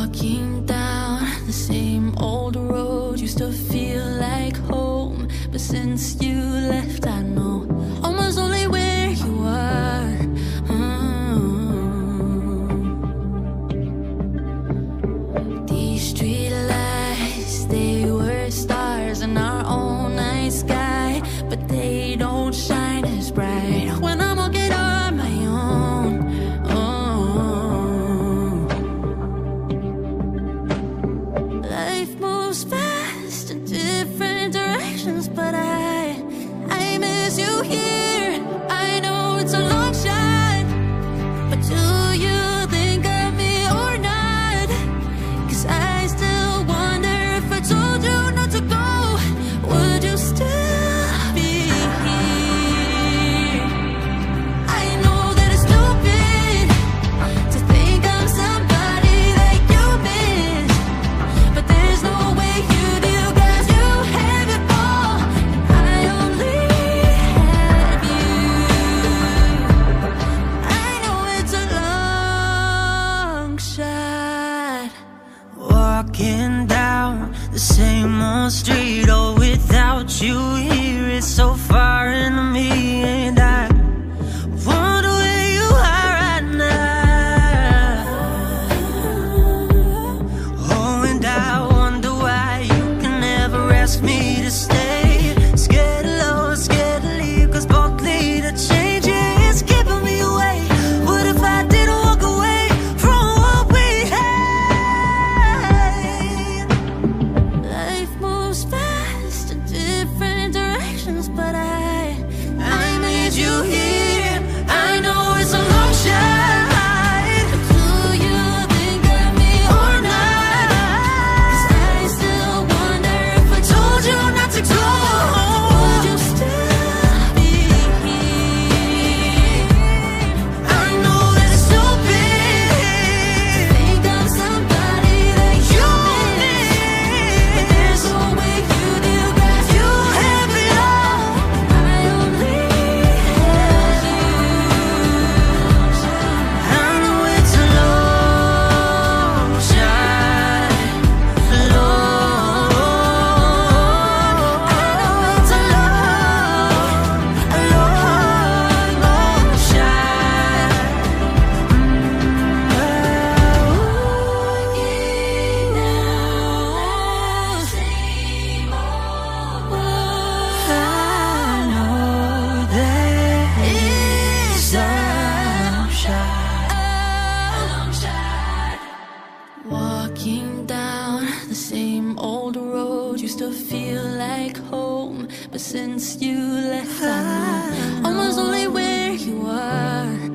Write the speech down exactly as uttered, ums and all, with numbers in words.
Walking down the same old road used to feel like home, but since you left I know almost only where you are. mm. These street lights, they were stars in our own night sky, but they don't shine as bright when I'm walking on my own. Life moves fast in different directions, but I, I miss you here. I know it's a long shot, but do you think of me or not? 'Cause I still wonder if I told you not to go, would you still be here? I know that it's stupid to think I'm somebody that you miss, but there's no way you do, 'cause you have it all, and I only have you. I know it's a long shot. Walking down the same old street, oh, without you here, it's so foreign to me. And I wonder where you are right now. Oh, and I wonder why you can never ask me to stay. Scared of love, scared to leave, 'cause both need a change. Yeah, it's keeping me away. What if I didn't walk away from what we had? Life moves fast in different directions, but I, I need you here. I know it's a long shot, but do you think of me or not? 'Cause I still wonder if I told you not to go, would you still be here? I know that it's stupid. Think I'm somebody that you miss, but there's no way you do, 'cause you have it all, I only have you. I know it's a long shot, long. I know it's a long, a long, long shot. Walking down the same old road. I know that it's a long shot. A long shot. Walking down the same old road used to feel like home, but since you left I know almost only where you are.